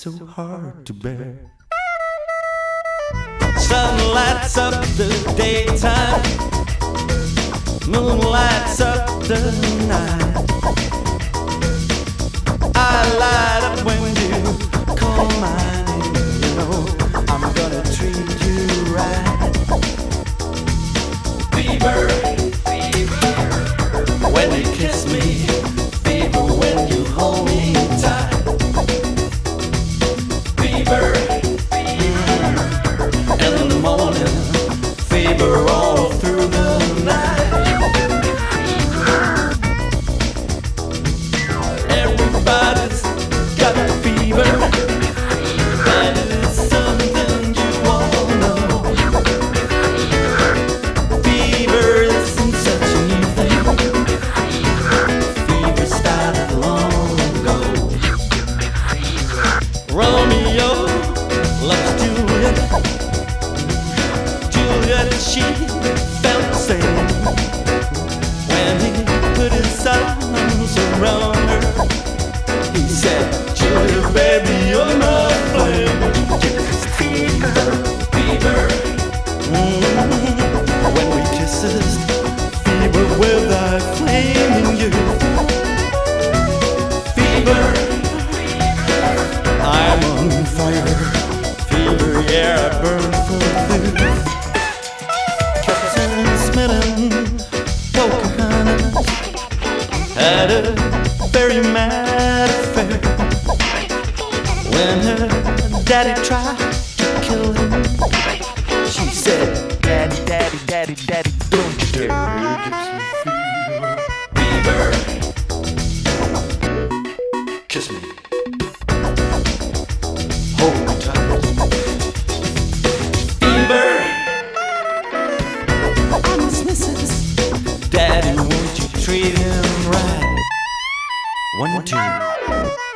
so hard to bear. Sun lights up the daytime, moon lights up the night. I light up when you call my name. You know I'm gonna treat you right. Fever, fever, when you kiss me. Fever when you hold me tight. Fever, fever, in the morning. Fever all through the night. Everybody's got the fever, and it's something you all know. Fever isn't such a new thing. Fever started long ago. Romeo loves Juliet. Juliet, she felt the same when he put his arms around her. He said, Juliet, baby, you're my flame. Fever, fever, when we kisses, fever with our flame in you. Fever, I'm on fire. Fever, yeah, I burn for you. Captain Smitten, Pocahontas had a very mad affair when her daddy tried to kill him. She said, Daddy, daddy, daddy, daddy, don't you dare give me fever. Kiss me. Hold me tight. Fever. I'm his missus. Daddy, won't you treat him right? 1, 2.